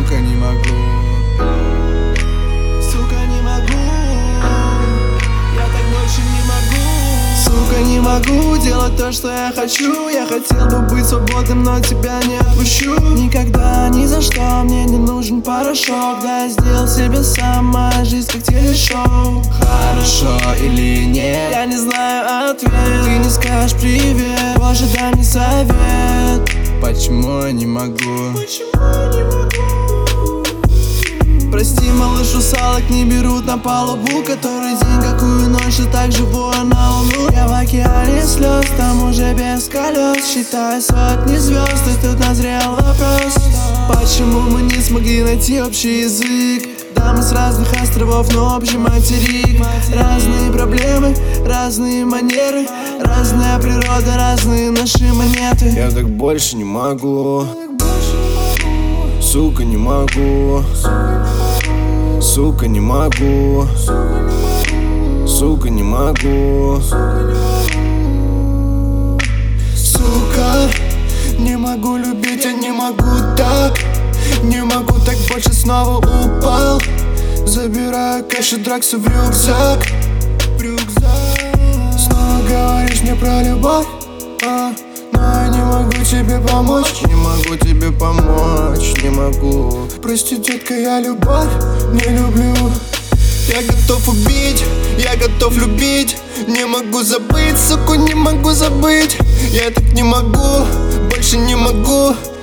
сука, не могу. Сука, не могу. Я так больше не могу. Сука, не могу делать то, что я хочу. Я хотел бы быть свободным, но тебя не отпущу. Никогда, ни за что мне не нужен порошок. Да, я сделал себе сам, моя жизнь как телешоу. Хорошо или нет, я не знаю ответ. Ты не скажешь привет, боже, дай мне совет. Почему я не могу? Прости, малыш, русалок не берут на палубу. Который день, какую ночь, и так живу на луну. Я в океане слез, там уже без колес. Считай сотни звезд, и тут назрел вопрос: почему мы не смогли найти общий язык? Да, мы с разных островов, но общий материк. Разные проблемы, разные манеры, разная природа, разные наши монеты. Я так больше не могу. Сука, не могу. Сука, не могу. Сука, не могу. Сука, не могу любить, я не могу так. Не могу так больше, снова упал. Забираю кэш и драксу в рюкзак. Снова говоришь мне про любовь, но я не могу тебе помочь. Не могу тебе помочь, не могу. Прости, детка, я любовь не люблю. Я готов убить, я готов любить. Не могу забыть, суку, не могу забыть. Я так не могу, больше не могу.